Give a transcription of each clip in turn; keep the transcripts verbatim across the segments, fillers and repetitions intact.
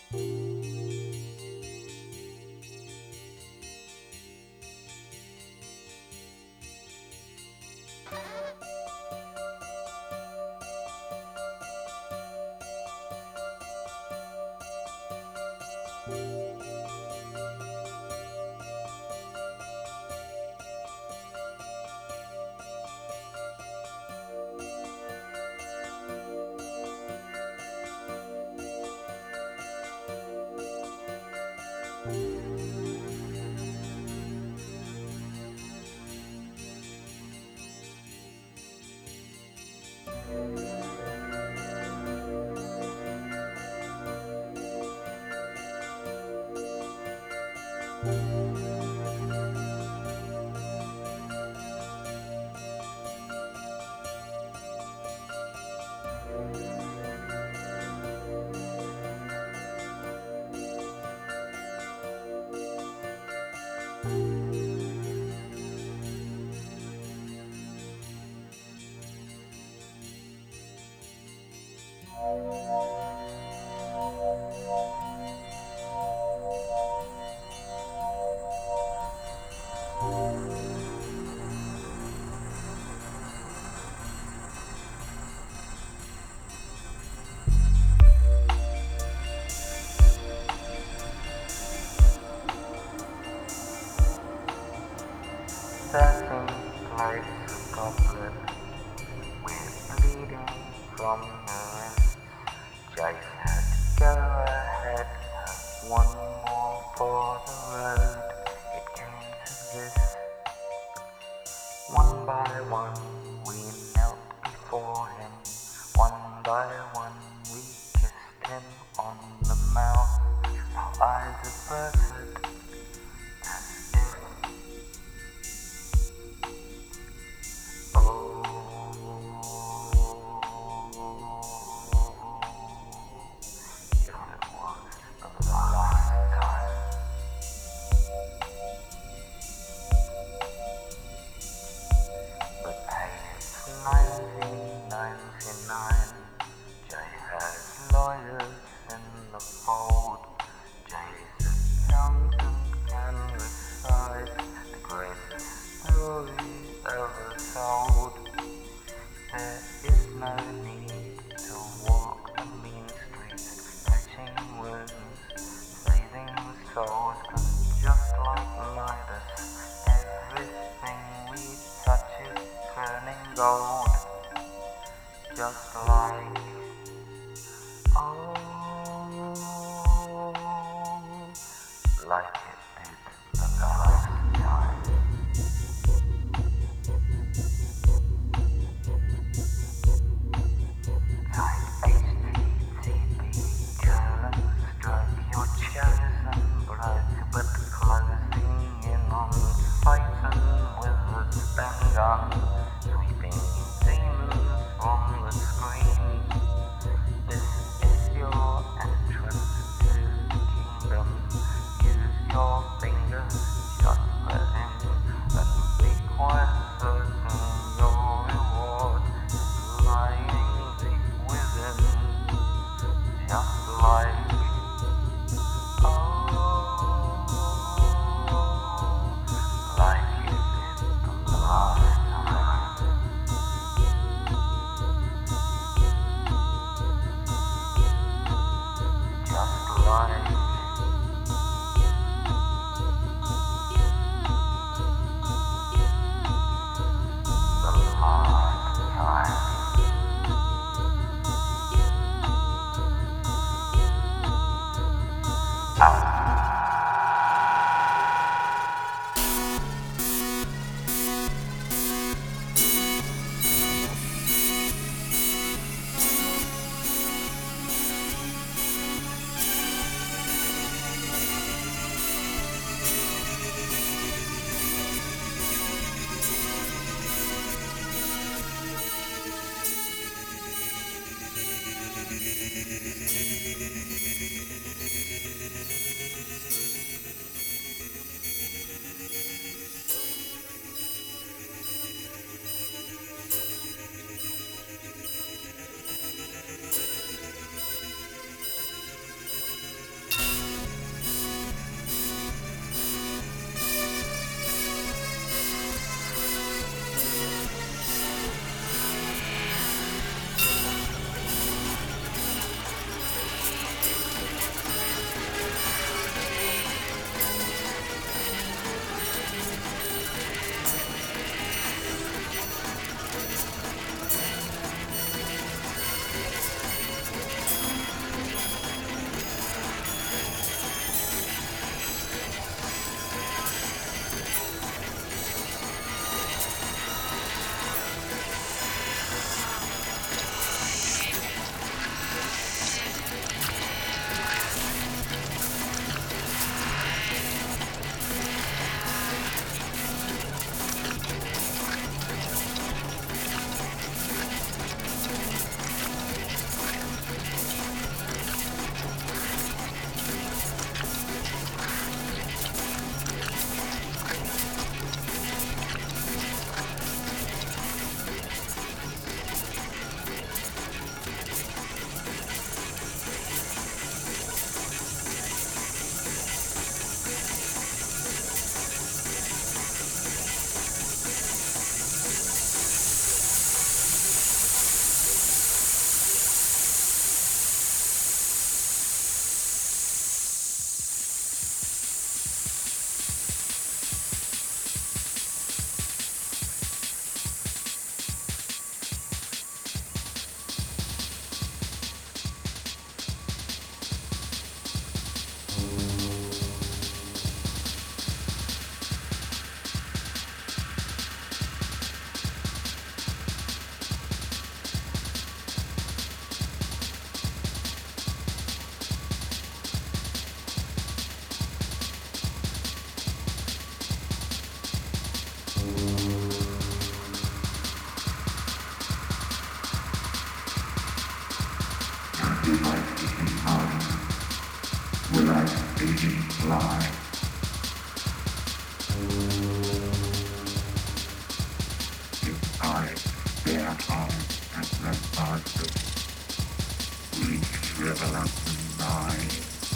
Passing like a goblet with bleeding from your wrist. Jace had to go ahead, have one more for the road. It came to this. One by one we knelt before him. One by one we kissed him on the mouth. Our eyes averted as if, oh, if it was the last time. But hey, it's nineteen ninety-nine. Jay has lawyers in the fold. Jay's accountant can recite the greatest story ever told. There is no need to walk the mean streets, catching wounds, saving souls, 'cause just like Midas, everything we touch is turning gold. Just like, oh, like it did the last time. Type H T T P, colon, stroke your chosen bloke, but closing in on Titan with a spin gun, sweeping demons from the screen. This is your entrance to the kingdom. Use your fingers, just let him, and be quite certain your reward is lying deep within. Just like, oh, like you did the last time. Just like, the last time. Out. fly. If I stare hard at the basket, we shrivel up and die.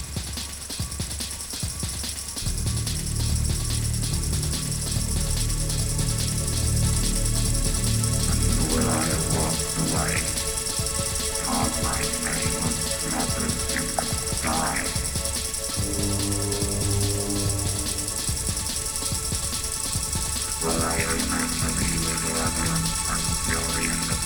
And will I walk away, carve my name on smothered in the sky? Will I remember you with reverence and fury in the